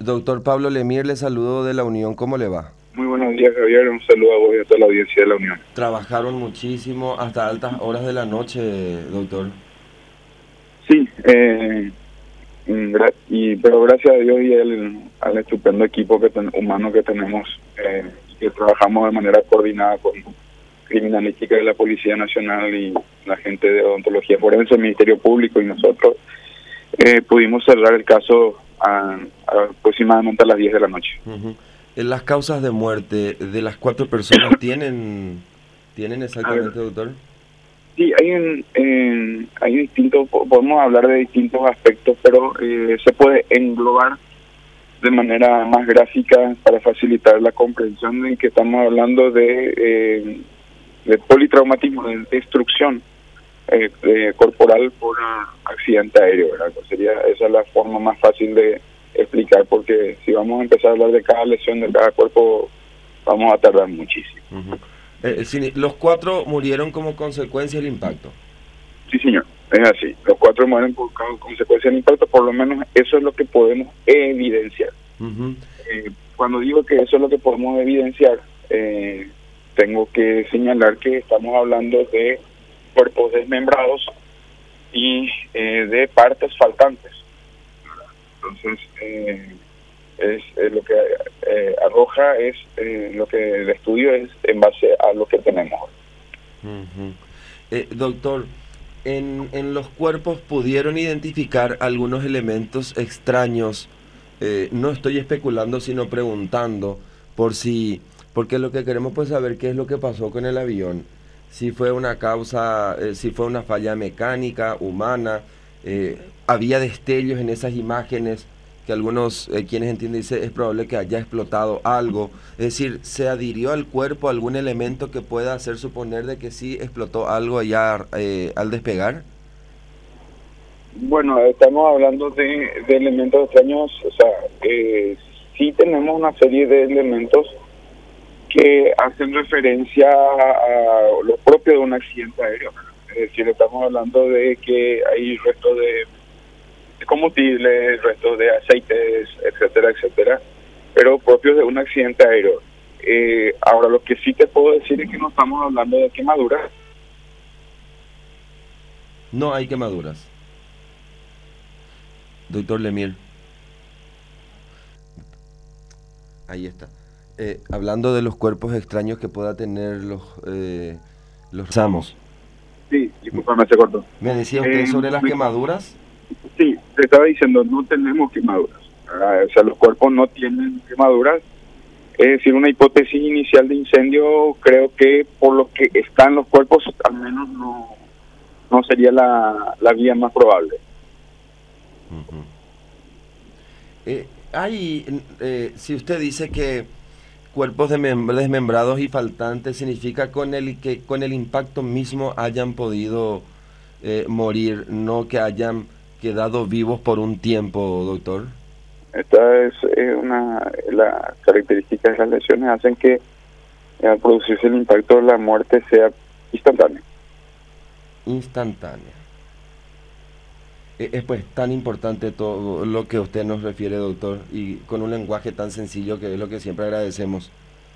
Doctor Pablo Lemir, le saludo de la Unión, ¿cómo le va? Muy buenos días, Javier. Un saludo a vos y a toda la audiencia de la Unión. Trabajaron muchísimo hasta altas horas de la noche, doctor. Sí, pero gracias a Dios y al estupendo equipo humano que tenemos, que trabajamos de manera coordinada con criminalística de la Policía Nacional y la gente de odontología forense, el Ministerio Público y nosotros, pudimos cerrar el caso aproximadamente a las 10 de la noche. Las causas de muerte de las 4 personas tienen exactamente, doctor. Sí, hay distintos, podemos hablar de distintos aspectos, pero se puede englobar de manera más gráfica para facilitar la comprensión de que estamos hablando de politraumatismo, de destrucción corporal por accidente aéreo, ¿verdad? Esa es la forma más fácil de explicar, porque si vamos a empezar a hablar de cada lesión de cada cuerpo, vamos a tardar muchísimo. Los 4 murieron como consecuencia del impacto. Sí, señor, es así. Los 4 mueren por consecuencia del impacto, por lo menos eso es lo que podemos evidenciar. Cuando digo que eso es lo que podemos evidenciar, tengo que señalar que estamos hablando de cuerpos desmembrados y de partes faltantes. Entonces, es lo que arroja, lo que el estudio es en base a lo que tenemos. Doctor, en los cuerpos pudieron identificar algunos elementos extraños. No estoy especulando, sino preguntando porque lo que queremos pues saber qué es lo que pasó con el avión. Si fue una causa, si fue una falla mecánica, humana, había destellos en esas imágenes que algunos, quienes entienden, dicen es probable que haya explotado algo. Es decir, ¿se adhirió al cuerpo algún elemento que pueda hacer suponer de que sí explotó algo allá al despegar? Bueno, estamos hablando de elementos extraños, o sea, sí tenemos una serie de elementos que hacen referencia a lo propio de un accidente aéreo. Es decir, estamos hablando de que hay restos de combustible, restos de aceites, etcétera, etcétera, pero propios de un accidente aéreo. Ahora, lo que sí te puedo decir es que no estamos hablando de quemaduras. No hay quemaduras. Doctor Lemir. Ahí está. Hablando de los cuerpos extraños que pueda tener los Samos. Sí, discúlpame, se cortó. ¿Me decía usted sobre las quemaduras? Sí, te estaba diciendo, no tenemos quemaduras. O sea, los cuerpos no tienen quemaduras. Es decir, una hipótesis inicial de incendio, creo que por lo que están los cuerpos, al menos no sería la vía más probable. Si usted dice que cuerpos desmembrados y faltantes, significa con el impacto mismo hayan podido morir, no que hayan quedado vivos por un tiempo, doctor. Esta es las características de las lesiones hacen que al producirse el impacto la muerte sea instantánea. Instantánea. Es pues tan importante todo lo que usted nos refiere, doctor, y con un lenguaje tan sencillo que es lo que siempre agradecemos.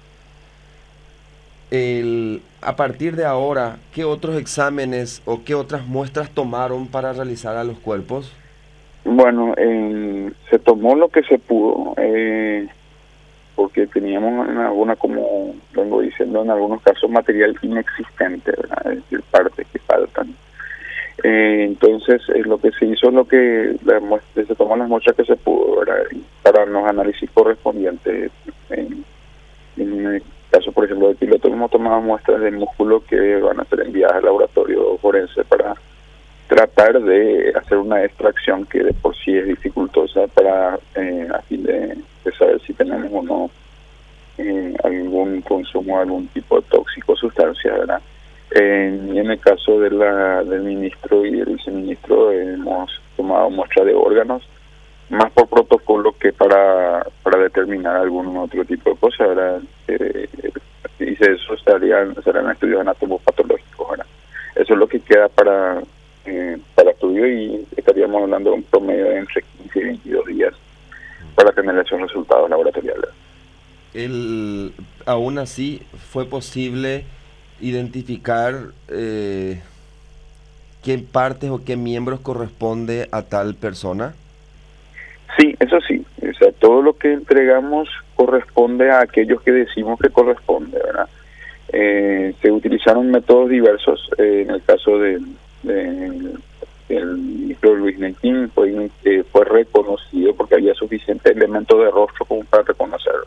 A partir de ahora, ¿qué otros exámenes o qué otras muestras tomaron para realizar a los cuerpos? Bueno, se tomó lo que se pudo, porque teníamos en como vengo diciendo, en algunos casos material inexistente, ¿verdad? Es decir, partes que faltan. Entonces, lo que se hizo es se tomó las muestras que se pudo, ¿verdad? Para los análisis correspondientes. En el caso, por ejemplo, del piloto, hemos tomado muestras del músculo que van a ser enviadas al laboratorio forense para tratar de hacer una extracción que de por sí es dificultosa para a fin de saber si tenemos o no algún consumo de algún tipo de tóxico sustancia, ¿verdad? Y en el caso del ministro y del viceministro hemos tomado muestra de órganos, más por protocolo que para determinar algún otro tipo de cosas, ¿verdad? Y eso serán estudios anatomopatológicos, ¿verdad? Eso es lo que queda para estudio, y estaríamos hablando de un promedio de entre 15 y 22 días para tener esos resultados laboratoriales. Aún así, ¿fue posible identificar qué partes o qué miembros corresponde a tal persona? Sí, eso sí. O sea, todo lo que entregamos corresponde a aquellos que decimos que corresponde, ¿verdad? Se utilizaron métodos diversos. En el caso del ministro Luis Nequín fue reconocido porque había suficiente elemento de rostro como para reconocerlo.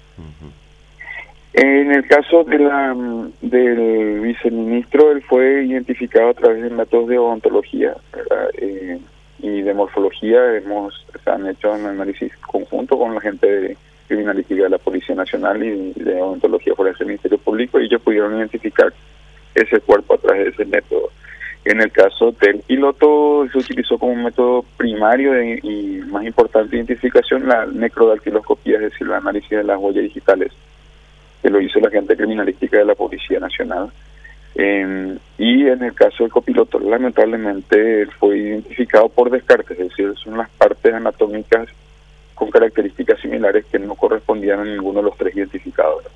En el caso del viceministro, él fue identificado a través de métodos de odontología, ¿verdad? Y de morfología. Se han hecho un análisis conjunto con la gente de criminalística de la Policía Nacional y de odontología por el Ministerio Público, y ellos pudieron identificar ese cuerpo a través de ese método. En el caso del piloto, se utilizó como método primario y más importante de identificación la necrodactiloscopía, es decir, el análisis de las huellas digitales, que lo hizo la gente criminalística de la Policía Nacional. Y en el caso del copiloto, lamentablemente fue identificado por descarte, es decir, son las partes anatómicas con características similares que no correspondían a ninguno de los tres identificados.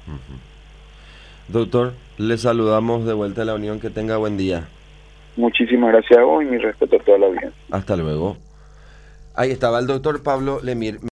Doctor, le saludamos de vuelta a la Unión, que tenga buen día. Muchísimas gracias a vos y mi respeto a toda la audiencia. Hasta luego. Ahí estaba el doctor Pablo Lemir.